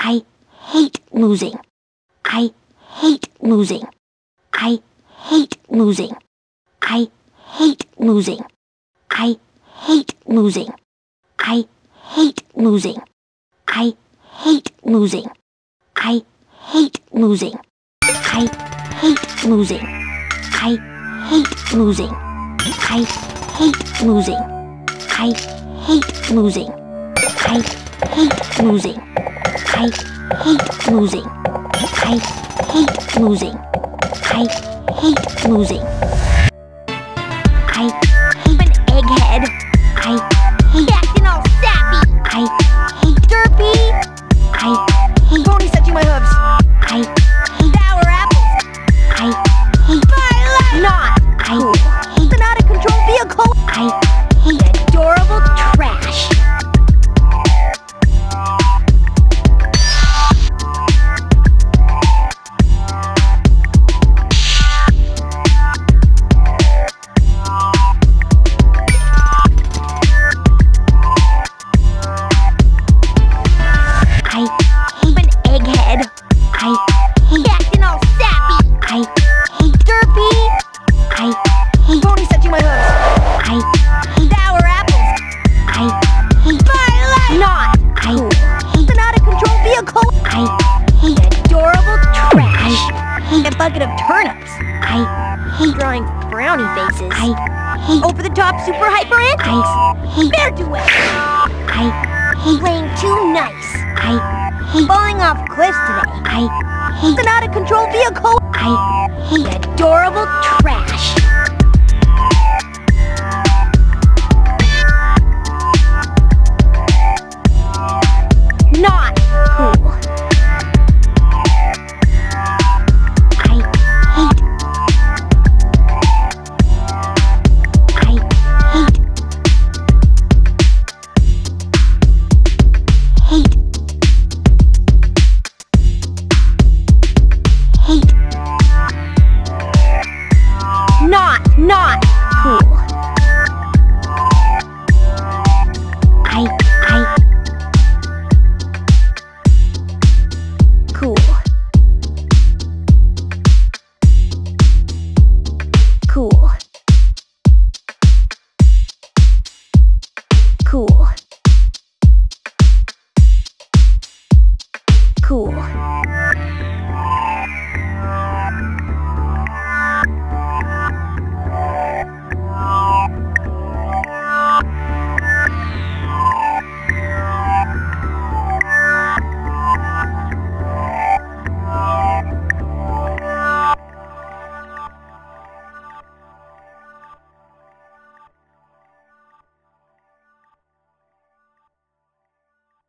I hate losing. I hate losing. I hate losing. I hate losing. I hate losing. I hate losing. I hate losing. I hate losing. I hate losing. I hate losing. I hate losing. I hate losing. I hate losing. I hate losing. I hate losing. I hate losing. I hate an egghead. I hate acting all sappy. I hate derpy. I hate ponies touching my hooves. I hate sour apples. I hate my not cool. I hate an out of control vehicle. I hate adorable trash. I hate an egghead. I hate acting all sappy. I hate derpy. I hate ponies touching my hooves. I hate sour apples. I hate my not cool. I hate an out of control vehicle. I hate adorable trash. I hate a bucket of turnips. I hate drawing brownie faces. I hate over the top super hyper antics. I hate bear duets. I hate playing too nice. I hate falling off cliffs today. I hate an out of control vehicle. I hate adorable trash. Not cool. I hate. I hate. Hate. Hate. Not cool. I cool. Cool. Cool. Cool.